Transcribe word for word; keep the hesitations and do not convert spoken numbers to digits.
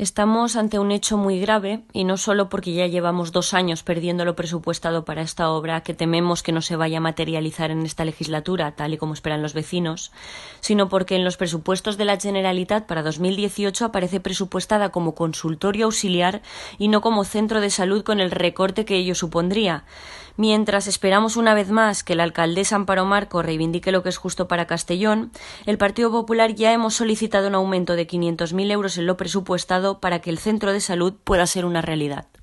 Estamos ante un hecho muy grave, y no solo porque ya llevamos dos años perdiendo lo presupuestado para esta obra, que tememos que no se vaya a materializar en esta legislatura, tal y como esperan los vecinos, sino porque en los presupuestos de la Generalitat para dos mil dieciocho aparece presupuestada como consultorio auxiliar y no como centro de salud, con el recorte que ello supondría. Mientras esperamos una vez más que la alcaldesa Amparo Marco reivindique lo que es justo para Castellón, el Partido Popular ya hemos solicitado un aumento de quinientos mil euros en lo presupuestado para que el centro de salud pueda ser una realidad.